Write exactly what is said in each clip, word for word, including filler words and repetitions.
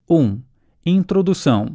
um. Introdução.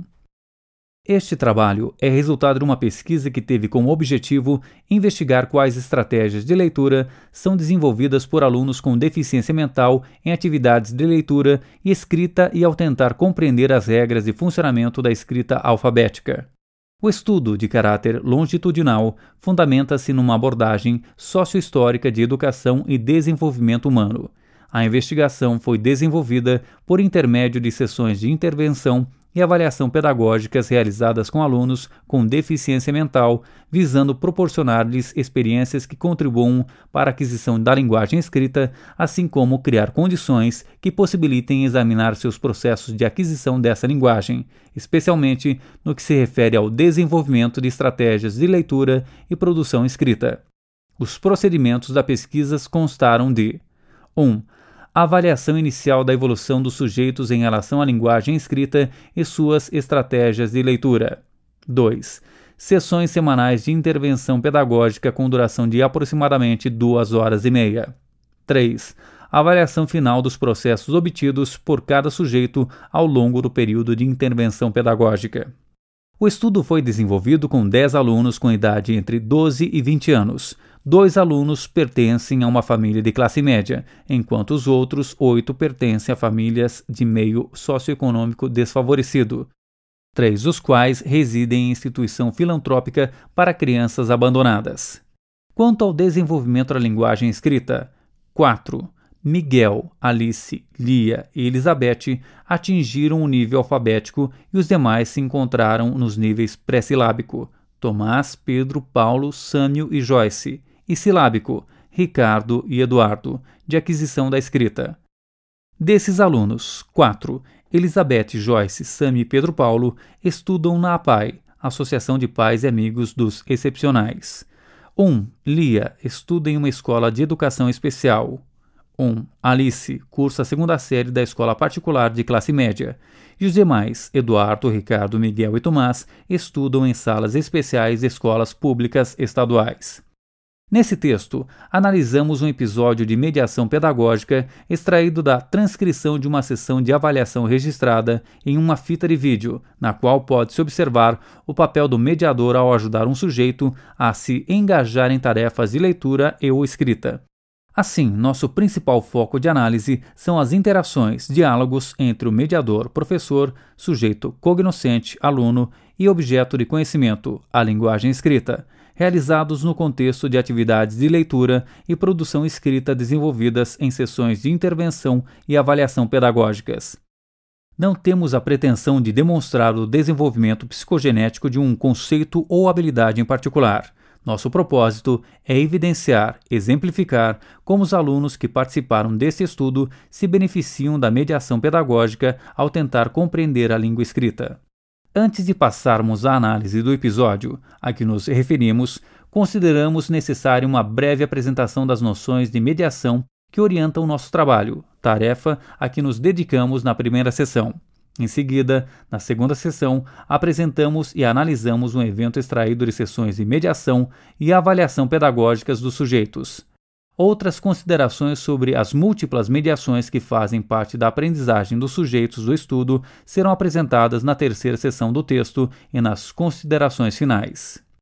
Este trabalho é resultado de uma pesquisa que teve como objetivo investigar quais estratégias de leitura são desenvolvidas por alunos com deficiência mental em atividades de leitura e escrita e ao tentar compreender as regras de funcionamento da escrita alfabética. O estudo, de caráter longitudinal, fundamenta-se numa abordagem sociohistórica de educação e desenvolvimento humano. A investigação foi desenvolvida por intermédio de sessões de intervenção e avaliação pedagógicas realizadas com alunos com deficiência mental, visando proporcionar-lhes experiências que contribuam para a aquisição da linguagem escrita, assim como criar condições que possibilitem examinar seus processos de aquisição dessa linguagem, especialmente no que se refere ao desenvolvimento de estratégias de leitura e produção escrita. Os procedimentos da pesquisa constaram de um. A avaliação inicial da evolução dos sujeitos em relação à linguagem escrita e suas estratégias de leitura. dois. Sessões semanais de intervenção pedagógica com duração de aproximadamente duas horas e meia. três. Avaliação final dos processos obtidos por cada sujeito ao longo do período de intervenção pedagógica. O estudo foi desenvolvido com dez alunos com idade entre doze e vinte anos. Dois alunos pertencem a uma família de classe média, enquanto os outros oito pertencem a famílias de meio socioeconômico desfavorecido, três dos quais residem em instituição filantrópica para crianças abandonadas. Quanto ao desenvolvimento da linguagem escrita, quatro. Miguel, Alice, Lia e Elizabeth atingiram o nível alfabético e os demais se encontraram nos níveis pré-silábico, Tomás, Pedro, Paulo, Sâmio e Joyce, e silábico, Ricardo e Eduardo, de aquisição da escrita. Desses alunos, quatro, Elizabeth, Joyce, Sâmio e Pedro Paulo, estudam na A P A I, Associação de Pais e Amigos dos Excepcionais. um. Lia estuda em uma escola de educação especial. um. Alice cursa a segunda série da escola particular de classe média. E os demais, Eduardo, Ricardo, Miguel e Tomás, estudam em salas especiais de escolas públicas estaduais. Nesse texto, analisamos um episódio de mediação pedagógica extraído da transcrição de uma sessão de avaliação registrada em uma fita de vídeo, na qual pode-se observar o papel do mediador ao ajudar um sujeito a se engajar em tarefas de leitura e ou escrita. Assim, nosso principal foco de análise são as interações, diálogos entre o mediador, professor, sujeito cognoscente, aluno e objeto de conhecimento, a linguagem escrita, realizados no contexto de atividades de leitura e produção escrita desenvolvidas em sessões de intervenção e avaliação pedagógicas. Não temos a pretensão de demonstrar o desenvolvimento psicogenético de um conceito ou habilidade em particular. Nosso propósito é evidenciar, exemplificar como os alunos que participaram desse estudo se beneficiam da mediação pedagógica ao tentar compreender a língua escrita. Antes de passarmos à análise do episódio a que nos referimos, consideramos necessária uma breve apresentação das noções de mediação que orientam o nosso trabalho, tarefa a que nos dedicamos na primeira sessão. Em seguida, na segunda sessão, apresentamos e analisamos um evento extraído de sessões de mediação e avaliação pedagógicas dos sujeitos. Outras considerações sobre as múltiplas mediações que fazem parte da aprendizagem dos sujeitos do estudo serão apresentadas na terceira sessão do texto e nas considerações finais.